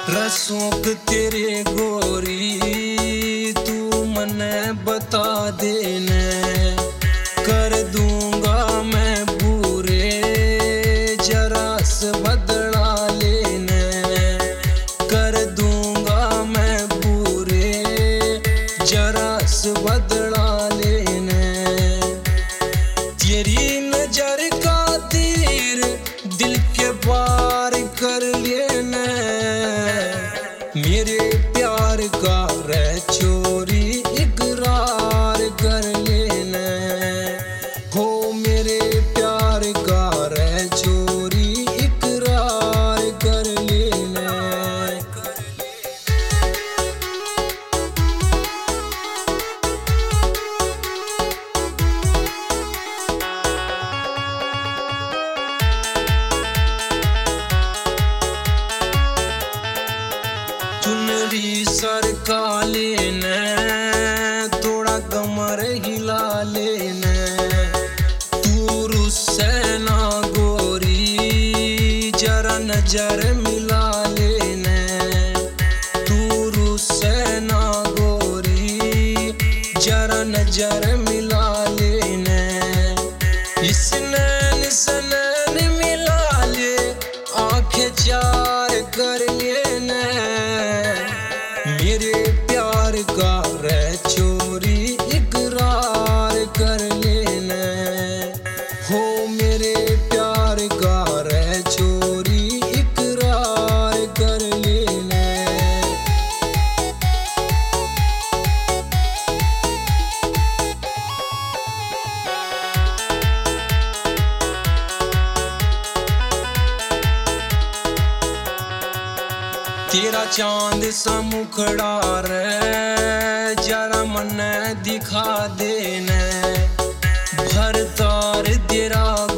रसोक तेरे गोरी तू मने बता देने, कर दूंगा मैं पूरे जरा से बदला लेने, कर दूंगा मैं पूरे जरा से बदला लेने। तेरी नजर का तीर दिल के पार कर लेने, मेरे प्यार का रे चोरी इकरार कर लेने, हो मेरे प्यार का रे चोरी इकरार कर लेने। चुनरी सरका लेने, थोड़ा कमर हिला लेने, तू रुस्से ना गोरी जरा नजर मिला लेने, तू रुस्से ना गोरी जरा नजर मिला लेने। इस नैन से नैन मिला ले, आंखें चार कर लेने, मेरे प्यार का रे चोरी इकरार कर लेने, हो मेरे प्यार का रे चोरी इकरार कर लेने। तेरा चांद सा मुखड़ा रे जरा मने दिखा देने, भर तार तेरा